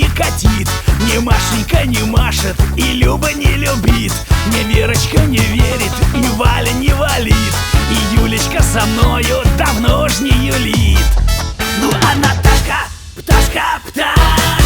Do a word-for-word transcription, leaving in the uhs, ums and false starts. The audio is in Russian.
не катит, ни Машенька не машет, и Люба не любит, мне Верочка не верит, и Валя не валит, и Юлечка со мною давно уж не юлит. Ну а Наташка, пташка, пташка,